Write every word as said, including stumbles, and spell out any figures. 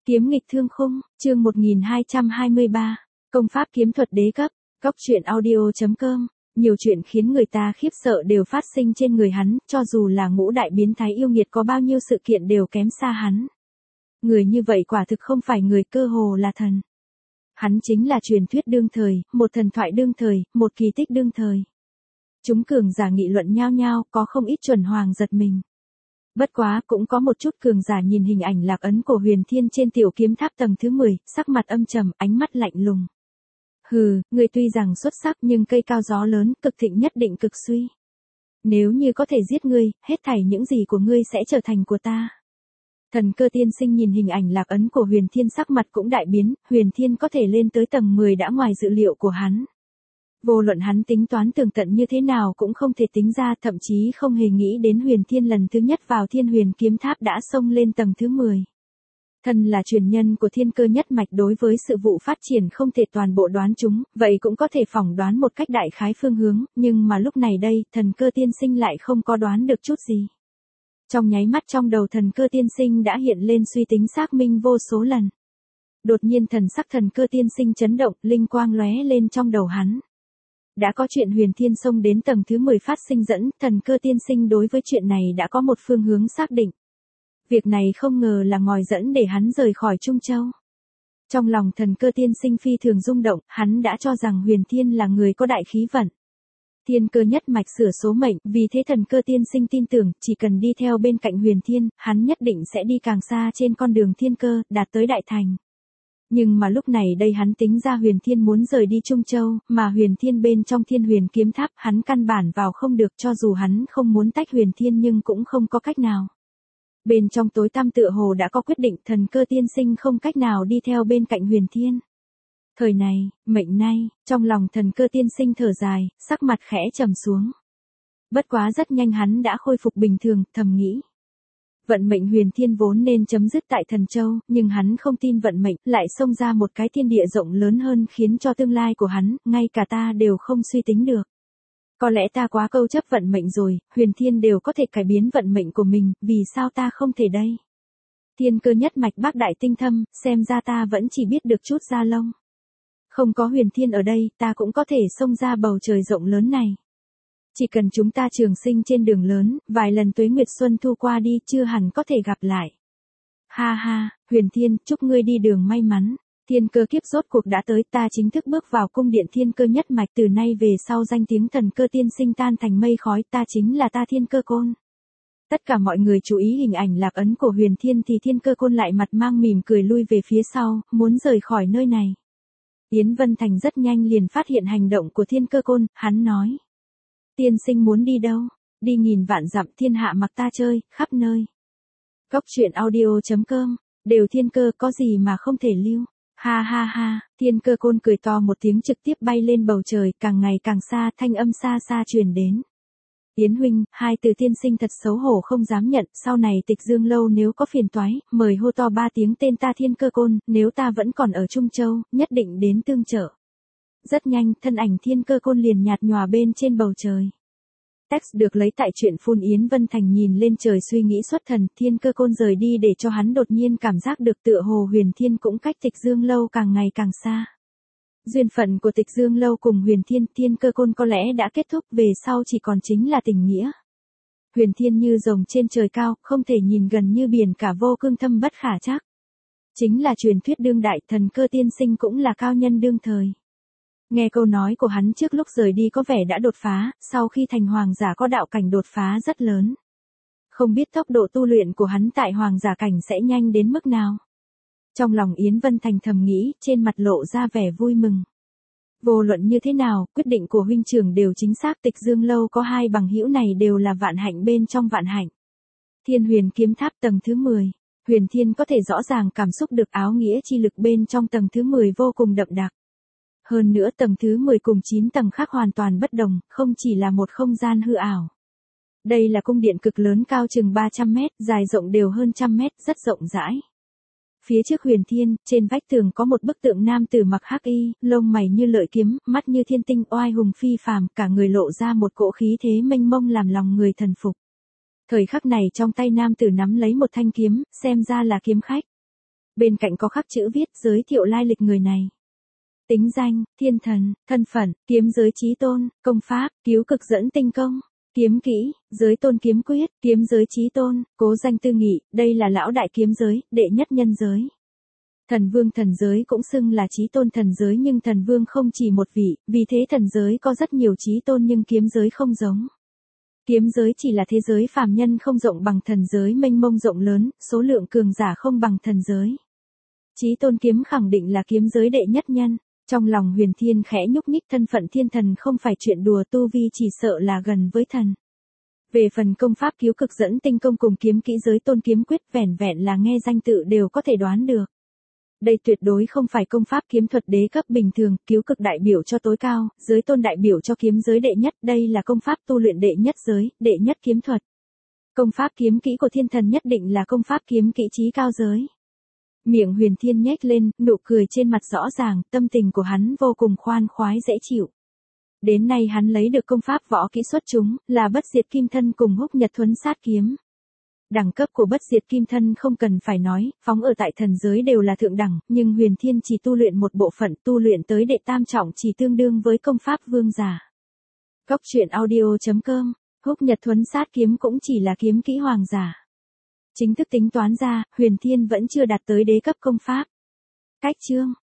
Kiếm nghịch thương khung, chương một nghìn hai trăm hai mươi ba, công pháp kiếm thuật đế cấp, góc truyện audio chấm com. Nhiều chuyện khiến người ta khiếp sợ đều phát sinh trên người hắn, cho dù là ngũ đại biến thái yêu nghiệt có bao nhiêu sự kiện đều kém xa hắn. Người như vậy quả thực không phải người, cơ hồ là thần. Hắn chính là truyền thuyết đương thời, một thần thoại đương thời, một kỳ tích đương thời. Chúng cường giả nghị luận nhao nhao, có không ít chuẩn hoàng giật mình. Bất quá cũng có một chút cường giả nhìn hình ảnh lạc ấn của Huyền Thiên trên tiểu kiếm tháp tầng thứ mười, sắc mặt âm trầm, ánh mắt lạnh lùng. Hừ, ngươi tuy rằng xuất sắc nhưng cây cao gió lớn, cực thịnh nhất định cực suy. Nếu như có thể giết ngươi, hết thảy những gì của ngươi sẽ trở thành của ta. Thần Cơ tiên sinh nhìn hình ảnh lạc ấn của Huyền Thiên, sắc mặt cũng đại biến, Huyền Thiên có thể lên tới tầng mười đã ngoài dự liệu của hắn. Vô luận hắn tính toán tường tận như thế nào cũng không thể tính ra, thậm chí không hề nghĩ đến Huyền Thiên lần thứ nhất vào Thiên Huyền kiếm tháp đã xông lên tầng thứ mười. Thân là truyền nhân của Thiên Cơ nhất mạch, đối với sự vụ phát triển không thể toàn bộ đoán chúng, vậy cũng có thể phỏng đoán một cách đại khái phương hướng, nhưng mà lúc này đây, Thần Cơ tiên sinh lại không có đoán được chút gì. Trong nháy mắt trong đầu Thần Cơ tiên sinh đã hiện lên suy tính xác minh vô số lần. Đột nhiên thần sắc Thần Cơ tiên sinh chấn động, linh quang lóe lên trong đầu hắn. Đã có chuyện Huyền Thiên xông đến tầng thứ mười phát sinh dẫn, Thần Cơ tiên sinh đối với chuyện này đã có một phương hướng xác định. Việc này không ngờ là ngòi dẫn để hắn rời khỏi Trung Châu. Trong lòng Thần Cơ tiên sinh phi thường rung động, hắn đã cho rằng Huyền Thiên là người có đại khí vận. Thiên Cơ nhất mạch sửa số mệnh, vì thế Thần Cơ tiên sinh tin tưởng, chỉ cần đi theo bên cạnh Huyền Thiên, hắn nhất định sẽ đi càng xa trên con đường thiên cơ, đạt tới đại thành. Nhưng mà lúc này đây hắn tính ra Huyền Thiên muốn rời đi Trung Châu, mà Huyền Thiên bên trong Thiên Huyền kiếm tháp, hắn căn bản vào không được, cho dù hắn không muốn tách Huyền Thiên nhưng cũng không có cách nào. Bên trong tối tăm tựa hồ đã có quyết định, Thần Cơ tiên sinh không cách nào đi theo bên cạnh Huyền Thiên. Thời này, mệnh nay, trong lòng Thần Cơ tiên sinh thở dài, sắc mặt khẽ trầm xuống. Bất quá rất nhanh hắn đã khôi phục bình thường, thầm nghĩ. Vận mệnh Huyền Thiên vốn nên chấm dứt tại Thần Châu, nhưng hắn không tin vận mệnh, lại xông ra một cái thiên địa rộng lớn hơn, khiến cho tương lai của hắn, ngay cả ta đều không suy tính được. Có lẽ ta quá câu chấp vận mệnh rồi, Huyền Thiên đều có thể cải biến vận mệnh của mình, vì sao ta không thể đây? Thiên Cơ nhất mạch bác đại tinh thâm, xem ra ta vẫn chỉ biết được chút da lông. Không có Huyền Thiên ở đây, ta cũng có thể xông ra bầu trời rộng lớn này. Chỉ cần chúng ta trường sinh trên đường lớn, vài lần tuế nguyệt xuân thu qua đi, chưa hẳn có thể gặp lại. Ha ha, Huyền Thiên, chúc ngươi đi đường may mắn. Thiên Cơ kiếp rốt cuộc đã tới, ta chính thức bước vào cung điện Thiên Cơ nhất mạch, từ nay về sau danh tiếng Thần Cơ tiên sinh tan thành mây khói, ta chính là ta Thiên Cơ Côn. Tất cả mọi người chú ý hình ảnh lạc ấn của Huyền Thiên thì Thiên Cơ Côn lại mặt mang mỉm cười lui về phía sau, muốn rời khỏi nơi này. Yến Vân Thành rất nhanh liền phát hiện hành động của Thiên Cơ Côn, hắn nói. Tiên sinh muốn đi đâu? Đi nghìn vạn dặm, thiên hạ mặc ta chơi, khắp nơi. Góc truyện audio chấm com, đều Thiên Cơ, có gì mà không thể lưu. Ha ha ha, Thiên Cơ Côn cười to một tiếng, trực tiếp bay lên bầu trời, càng ngày càng xa, thanh âm xa xa truyền đến. Yến huynh, hai từ tiên sinh thật xấu hổ không dám nhận, sau này Tịch Dương lâu nếu có phiền toái, mời hô to ba tiếng tên ta Thiên Cơ Côn, nếu ta vẫn còn ở Trung Châu, nhất định đến tương trợ. Rất nhanh, thân ảnh Thiên Cơ Côn liền nhạt nhòa bên trên bầu trời. Text được lấy tại truyện phun. Yến Vân Thành nhìn lên trời suy nghĩ xuất thần, Thiên Cơ Côn rời đi để cho hắn đột nhiên cảm giác được tựa hồ Huyền Thiên cũng cách Tịch Dương lâu càng ngày càng xa. Duyên phận của Tịch Dương lâu cùng Huyền Thiên, Thiên Cơ Côn có lẽ đã kết thúc, về sau chỉ còn chính là tình nghĩa. Huyền Thiên như rồng trên trời cao, không thể nhìn gần như biển cả, vô cương thâm bất khả trắc. Chính là truyền thuyết đương đại, Thần Cơ tiên sinh cũng là cao nhân đương thời. Nghe câu nói của hắn trước lúc rời đi có vẻ đã đột phá, sau khi thành hoàng giả có đạo cảnh đột phá rất lớn. Không biết tốc độ tu luyện của hắn tại hoàng giả cảnh sẽ nhanh đến mức nào. Trong lòng Yến Vân Thành thầm nghĩ, trên mặt lộ ra vẻ vui mừng. Vô luận như thế nào, quyết định của huynh trưởng đều chính xác, Tịch Dương lâu có hai bằng hữu này đều là vạn hạnh bên trong vạn hạnh. Thiên Huyền kiếm tháp tầng thứ mười, Huyền Thiên có thể rõ ràng cảm xúc được áo nghĩa chi lực bên trong tầng thứ mười vô cùng đậm đặc. Hơn nữa tầng thứ mười cùng chín tầng khác hoàn toàn bất đồng, không chỉ là một không gian hư ảo. Đây là cung điện cực lớn cao chừng ba trăm mét, dài rộng đều hơn trăm mét, rất rộng rãi. Phía trước Huyền Thiên, trên vách tường có một bức tượng nam tử mặc hắc y, lông mày như lợi kiếm, mắt như thiên tinh, oai hùng phi phàm, cả người lộ ra một cỗ khí thế mênh mông làm lòng người thần phục. Thời khắc này trong tay nam tử nắm lấy một thanh kiếm, xem ra là kiếm khách. Bên cạnh có khắc chữ viết giới thiệu lai lịch người này. Tính danh, thiên thần, thân phận, kiếm giới chí tôn, công pháp, cứu cực dẫn tinh công, kiếm kỹ, giới tôn kiếm quyết, kiếm giới chí tôn, cố danh tư nghị, đây là lão đại kiếm giới, đệ nhất nhân giới. Thần vương thần giới cũng xưng là chí tôn thần giới nhưng thần vương không chỉ một vị, vì thế thần giới có rất nhiều chí tôn nhưng kiếm giới không giống. Kiếm giới chỉ là thế giới phàm nhân không rộng bằng thần giới mênh mông rộng lớn, số lượng cường giả không bằng thần giới. Chí tôn kiếm khẳng định là kiếm giới đệ nhất nhân. Trong lòng Huyền Thiên khẽ nhúc nhích, thân phận thiên thần không phải chuyện đùa, tu vi chỉ sợ là gần với thần. Về phần công pháp cứu cực dẫn tinh công cùng kiếm kỹ giới tôn kiếm quyết, vẻn vẹn là nghe danh tự đều có thể đoán được. Đây tuyệt đối không phải công pháp kiếm thuật đế cấp bình thường, cứu cực đại biểu cho tối cao, giới tôn đại biểu cho kiếm giới đệ nhất, đây là công pháp tu luyện đệ nhất giới, đệ nhất kiếm thuật. Công pháp kiếm kỹ của thiên thần nhất định là công pháp kiếm kỹ chí cao giới. Miệng Huyền Thiên nhếch lên, nụ cười trên mặt rõ ràng, tâm tình của hắn vô cùng khoan khoái dễ chịu. Đến nay hắn lấy được công pháp võ kỹ xuất chúng, là bất diệt kim thân cùng húc nhật thuấn sát kiếm. Đẳng cấp của bất diệt kim thân không cần phải nói, phóng ở tại thần giới đều là thượng đẳng, nhưng Huyền Thiên chỉ tu luyện một bộ phận, tu luyện tới đệ tam trọng chỉ tương đương với công pháp vương giả. Cốc truyện audio chấm com, húc nhật thuấn sát kiếm cũng chỉ là kiếm kỹ hoàng giả. Chính thức tính toán ra, Huyền Thiên vẫn chưa đạt tới đế cấp công pháp. Cách chương